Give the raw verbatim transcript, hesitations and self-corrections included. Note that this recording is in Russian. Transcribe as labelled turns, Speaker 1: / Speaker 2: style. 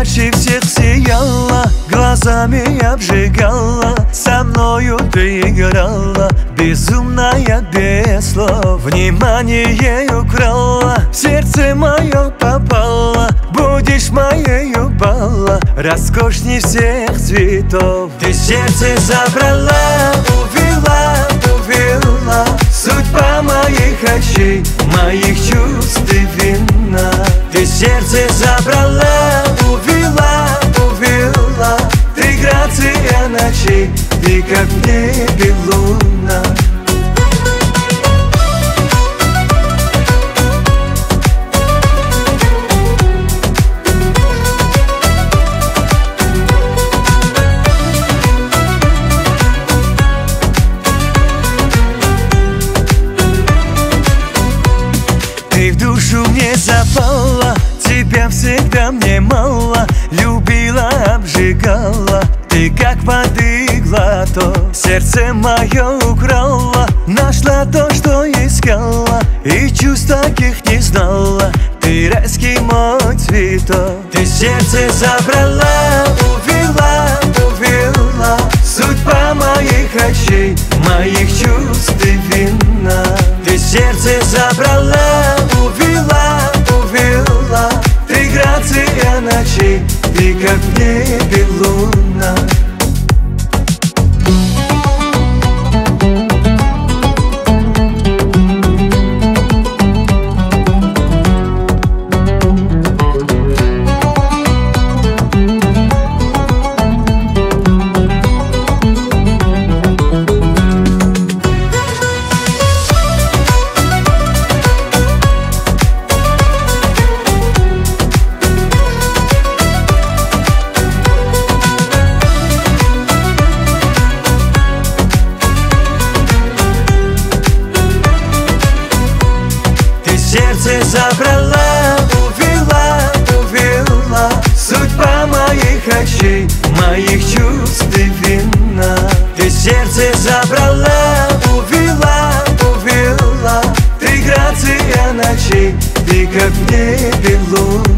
Speaker 1: ярче всех сияла, глазами обжигала, со мною ты играла, безумная без слов. Внимание украла, в сердце мое попала, будешь моею бала, роскошней всех цветов. Ты сердце забрала, увела, увела, судьба моих очей, моих чувств и вина. Ты сердце забрала, увела, увела, ты грация ночей, ты как в небе луна. Ты в душу мне запала, тебя всегда мне мало, любила, обжигала, ты как воды глоток. Сердце мое украла, нашла то, что искала, и чувств таких не знала, ты райский мой цветок. Ты сердце забрала, увела, увела, судьба моих очей, моих чувств и вина. Ты сердце забрала, увела, увела, ты грация ночей, ты как в небе луна. Сердце забрала, увела, увела, судьба моих очей, моих чувств и вина. Ты сердце забрала, увела, увела, ты грация ночей, ты как в небе луна.